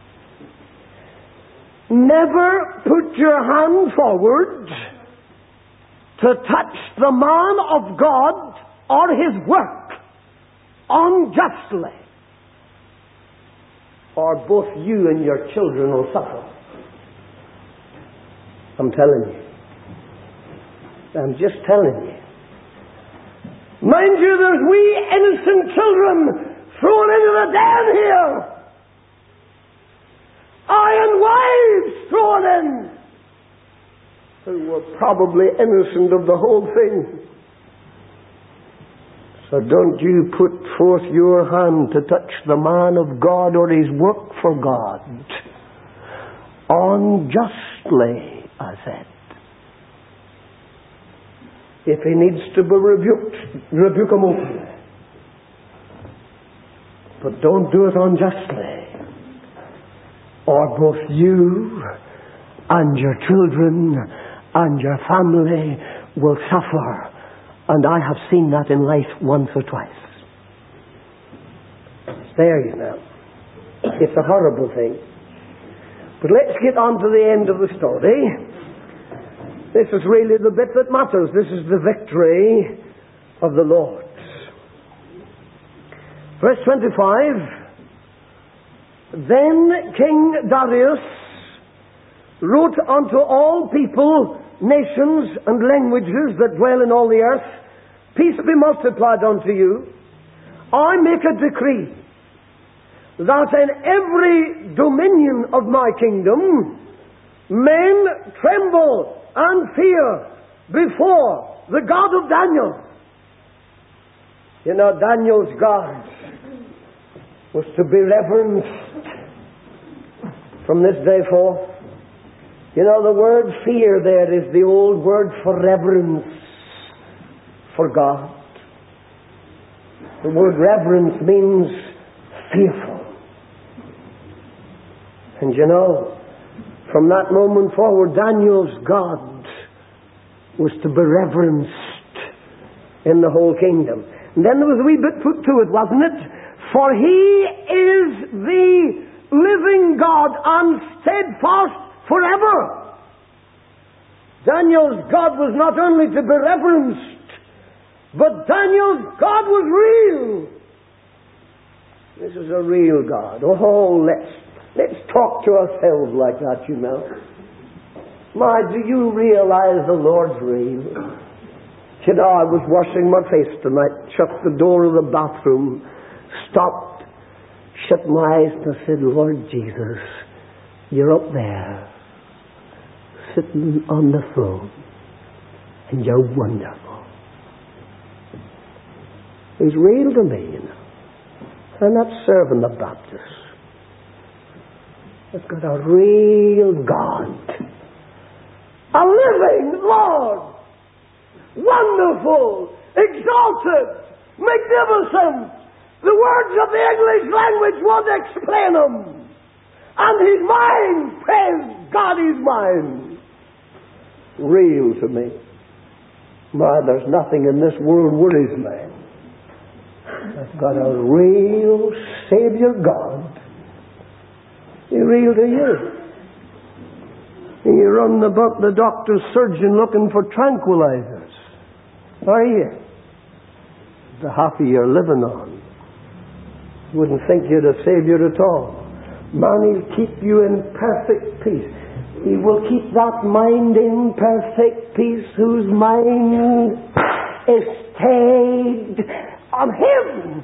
Never put your hand forward to touch the man of God or his work unjustly, or both you and your children will suffer. I'm telling you. I'm just telling you. Mind you, there's wee innocent children thrown into the den here. Iron wives thrown in. who were probably innocent of the whole thing. So don't you put forth your hand to touch the man of God or his work for God. Unjustly, I said. If he needs to be rebuked, rebuke him openly. But don't do it unjustly, or both you and your children and your family will suffer. And I have seen that in life once or twice. It's there, you know. It's a horrible thing. But let's get on to the end of the story. This is really the bit that matters. This is the victory of the Lord. Verse 25. Then King Darius wrote unto all people, nations and languages that dwell in all the earth, peace be multiplied unto you. I make a decree that in every dominion of my kingdom men tremble and fear before the God of Daniel. You know, Daniel's God was to be reverenced from this day forth. You know, the word fear there is the old word for reverence for God. The word reverence means fearful. And you know, from that moment forward, Daniel's God was to be reverenced in the whole kingdom. And then there was a wee bit put to it, wasn't it? For he is the living God and steadfast forever. Daniel's God was not only to be reverenced, but Daniel's God was real. This is a real God. Oh, let's talk to ourselves like that, you know. My, do you realize the Lord's real? You know, I was washing my face tonight, shut the door of the bathroom, stopped, shut my eyes, and I said, Lord Jesus, you're up there, sitting on the throne, and you're wonderful. He's real to me, you know. I'm not serving the Baptists. I've got a real God, a living Lord, wonderful, exalted, magnificent. The words of the English language won't explain him. And he's mine, praise God, he's mine. Real to me. My, there's nothing in this world worries me. I've got a real Savior God. He's real to you. You run about the doctor's surgeon looking for tranquilizers. Are you? The half of you're living on. You wouldn't think you'd a Savior at all. Man, he'll keep you in perfect peace. He will keep that mind in perfect peace whose mind is stayed on Him.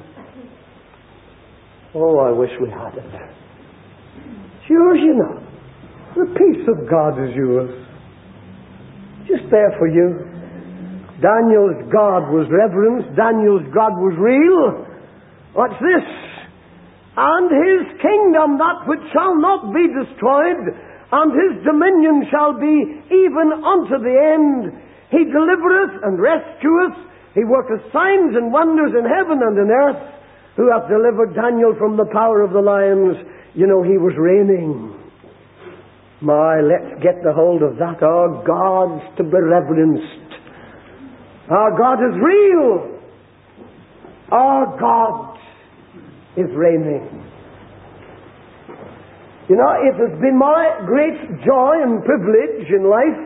Oh, I wish we had it. It's yours, you know. The peace of God is yours. Just there for you. Daniel's God was reverenced. Daniel's God was real. What's this? And his kingdom, that which shall not be destroyed, and his dominion shall be even unto the end. He delivereth and rescueth. He worketh signs and wonders in heaven and in earth. Who hath delivered Daniel from the power of the lions. You know, he was reigning. My, let's get the hold of that. Our God's to be reverenced. Our God is real. Our God is reigning. You know, it has been my great joy and privilege in life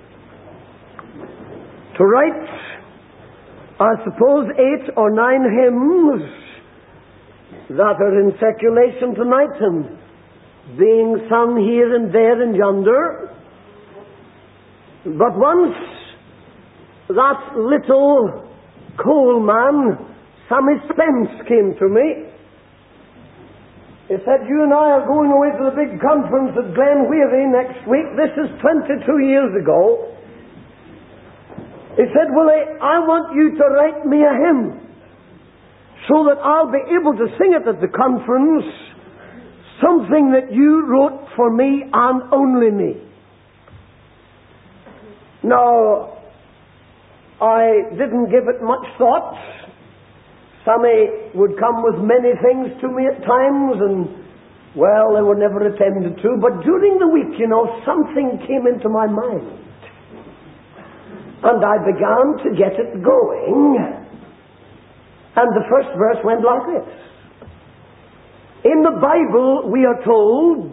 to write, I suppose, 8 or 9 hymns that are in circulation tonight and being sung here and there and yonder. But once that little coal man, Sammy Spence, came to me. He said, you and I are going away to the big conference at Glen Wherry next week. This is 22 years ago. He said, Willie, I want you to write me a hymn so that I'll be able to sing it at the conference, something that you wrote for me and only me. Now, I didn't give it much thought. Sammy would come with many things to me at times, and, well, they were never attended to. But during the week, something came into my mind. And I began to get it going. And the first verse went like this. In the Bible, we are told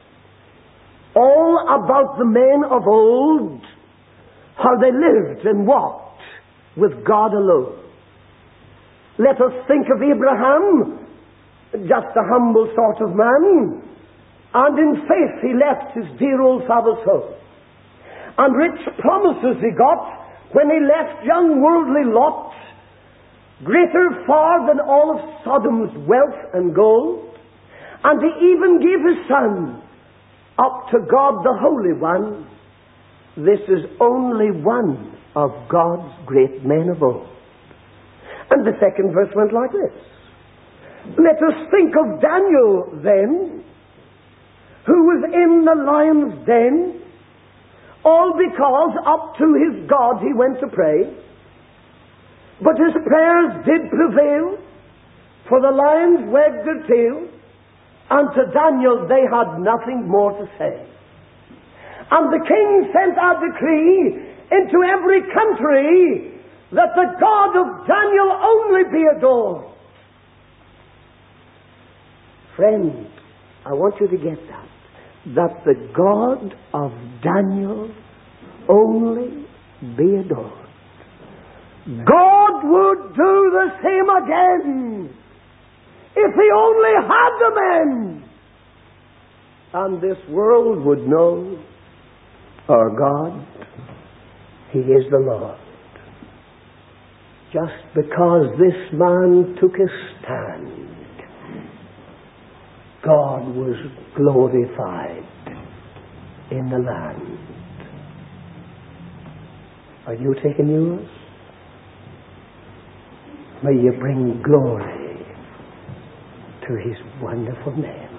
all about the men of old, how they lived and walked with God alone. Let us think of Abraham, just a humble sort of man, and in faith he left his dear old father's home. And rich promises he got when he left young worldly Lot, greater far than all of Sodom's wealth and gold. And he even gave his son up to God the Holy One. This is only one of God's great men of old. And the second verse went like this. Let us think of Daniel then, who was in the lion's den, all because up to his God he went to pray. But his prayers did prevail, for the lions wagged their tail, and to Daniel they had nothing more to say. And the king sent a decree into every country that the God of Daniel only be adored. Friends, I want you to get that the God of Daniel only be adored. God would do the same again if he only had the men. And this world would know our God, he is the Lord. Just because this man took a stand, God was glorified in the land. Are you taking yours? May you bring glory to his wonderful name.